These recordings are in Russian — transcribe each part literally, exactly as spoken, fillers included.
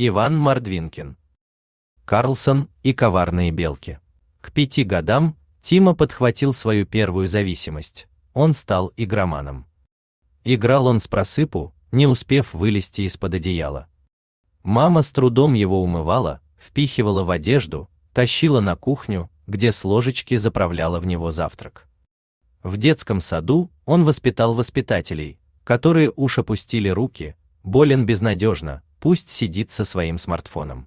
Иван Мордвинкин. Карлсон и коварные белки. К пяти годам Тима подхватил свою первую зависимость. Он стал игроманом. Играл он с просыпу, не успев вылезти из-под одеяла. Мама с трудом его умывала, впихивала в одежду, тащила на кухню, где с ложечки заправляла в него завтрак. В детском саду он воспитал воспитателей, которые уж опустили руки: болен безнадежно, пусть сидит со своим смартфоном.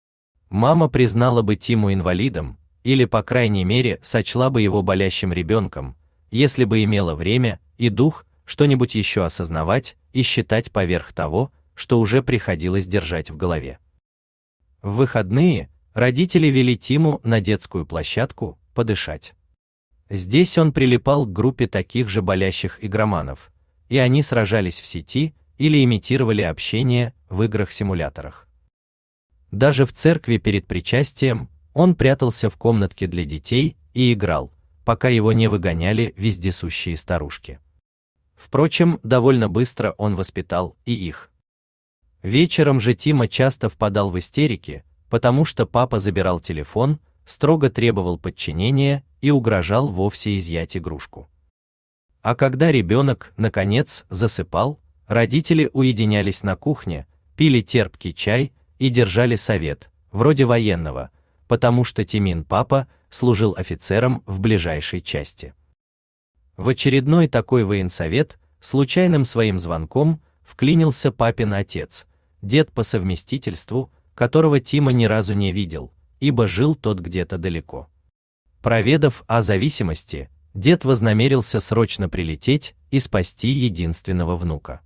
Мама признала бы Тиму инвалидом, или по крайней мере сочла бы его болящим ребенком, если бы имела время и дух что-нибудь еще осознавать и считать поверх того, что уже приходилось держать в голове. В выходные родители вели Тиму на детскую площадку подышать. Здесь он прилипал к группе таких же болящих игроманов, и они сражались в сети или имитировали общение в играх-симуляторах. Даже в церкви перед причастием он прятался в комнатке для детей и играл, пока его не выгоняли вездесущие старушки. Впрочем, довольно быстро он воспитал и их. Вечером же Тима часто впадал в истерики, потому что папа забирал телефон, строго требовал подчинения и угрожал вовсе изъять игрушку. А когда ребенок, наконец, засыпал, родители уединялись на кухне, пили терпкий чай и держали совет, вроде военного, потому что Тимин папа служил офицером в ближайшей части. В очередной такой военсовет случайным своим звонком вклинился папин отец, дед по совместительству, которого Тима ни разу не видел, ибо жил тот где-то далеко. Проведав о зависимости, дед вознамерился срочно прилететь и спасти единственного внука.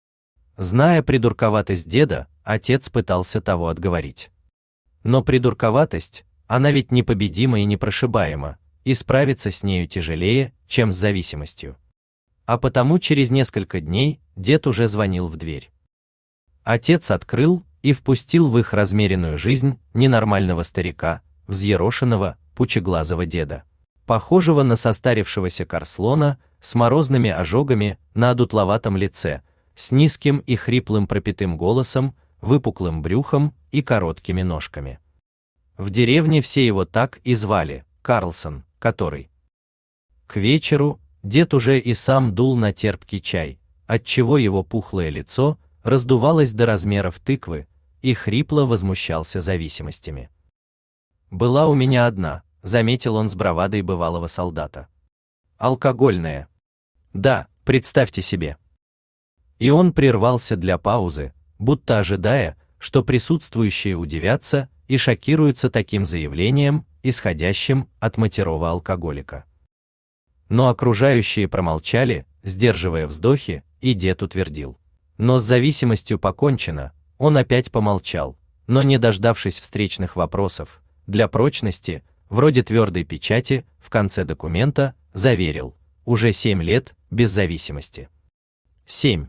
Зная придурковатость деда, отец пытался того отговорить. Но придурковатость, она ведь непобедима и непрошибаема, и справиться с нею тяжелее, чем с зависимостью. А потому через несколько дней дед уже звонил в дверь. Отец открыл и впустил в их размеренную жизнь ненормального старика, взъерошенного, пучеглазого деда, похожего на состарившегося Корслона, с морозными ожогами на одутловатом лице, с низким и хриплым пропитым голосом, выпуклым брюхом и короткими ножками. В деревне все его так и звали — Карлсон, который. К вечеру дед уже и сам дул на терпкий чай, отчего его пухлое лицо раздувалось до размеров тыквы, и хрипло возмущался зависимостями. «Была у меня одна», — заметил он с бравадой бывалого солдата. «Алкогольная. Да, представьте себе». И он прервался для паузы, будто ожидая, что присутствующие удивятся и шокируются таким заявлением, исходящим от матерого алкоголика. Но окружающие промолчали, сдерживая вздохи, и дед утвердил: «Но с зависимостью покончено». Он опять помолчал, но не дождавшись встречных вопросов, для прочности, вроде твердой печати, в конце документа, заверил: уже семь лет без зависимости. Семь.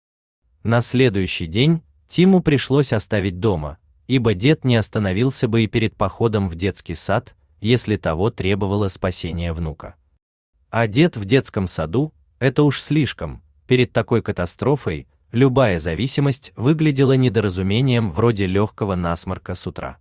На следующий день Тиму пришлось оставить дома, ибо дед не остановился бы и перед походом в детский сад, если того требовало спасение внука. А дед в детском саду – это уж слишком. Перед такой катастрофой любая зависимость выглядела недоразумением вроде легкого насморка с утра.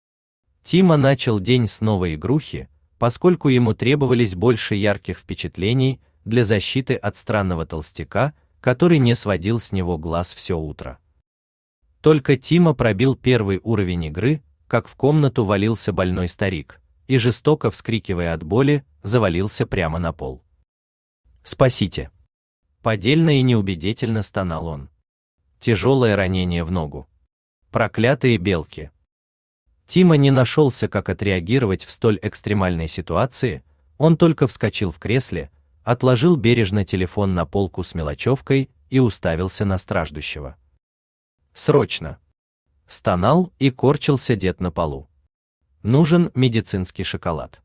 Тима начал день с новой игрухи, поскольку ему требовались больше ярких впечатлений для защиты от странного толстяка, который не сводил с него глаз все утро. Только Тима пробил первый уровень игры, как в комнату валился больной старик, и, жестоко вскрикивая от боли, завалился прямо на пол. «Спасите!» Подельно и неубедительно стонал он. Тяжелое ранение в ногу. Проклятые белки. Тима не нашелся, как отреагировать в столь экстремальной ситуации, он только вскочил в кресле, отложил бережно телефон на полку с мелочевкой и уставился на страждущего. «Срочно!» Стонал и корчился дед на полу. «Нужен медицинский шоколад».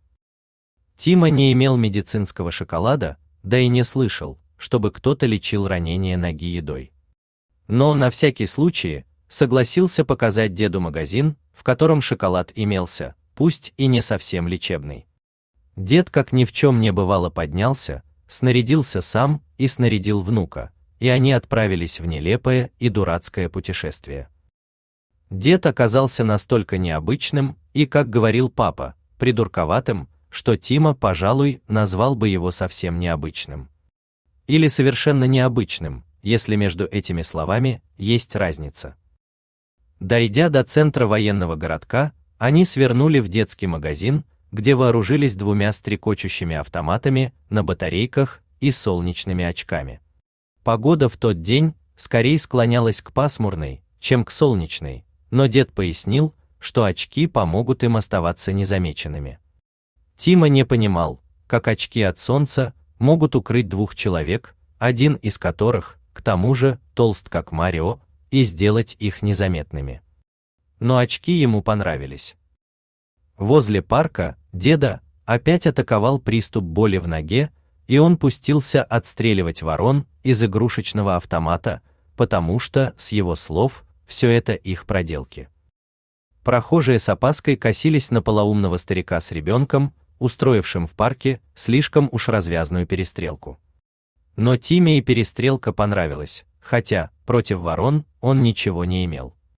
Тима не имел медицинского шоколада, да и не слышал, чтобы кто-то лечил ранение ноги едой. Но на всякий случай согласился показать деду магазин, в котором шоколад имелся, пусть и не совсем лечебный. Дед, как ни в чем не бывало, поднялся, снарядился сам и снарядил внука, и они отправились в нелепое и дурацкое путешествие. Дед оказался настолько необычным и, как говорил папа, придурковатым, что Тима, пожалуй, назвал бы его совсем необычным. Или совершенно необычным, если между этими словами есть разница. Дойдя до центра военного городка, они свернули в детский магазин, где вооружились двумя стрекочущими автоматами на батарейках и солнечными очками. Погода в тот день скорее склонялась к пасмурной, чем к солнечной, но дед пояснил, что очки помогут им оставаться незамеченными. Тима не понимал, как очки от солнца могут укрыть двух человек, один из которых, к тому же, толст как Марио, и сделать их незаметными. Но очки ему понравились. Возле парка деда опять атаковал приступ боли в ноге, и он пустился отстреливать ворон из игрушечного автомата, потому что, с его слов, все это их проделки. Прохожие с опаской косились на полоумного старика с ребенком, устроившим в парке слишком уж развязную перестрелку. Но Тиме и перестрелка понравилась, хотя против ворон он ничего не имел.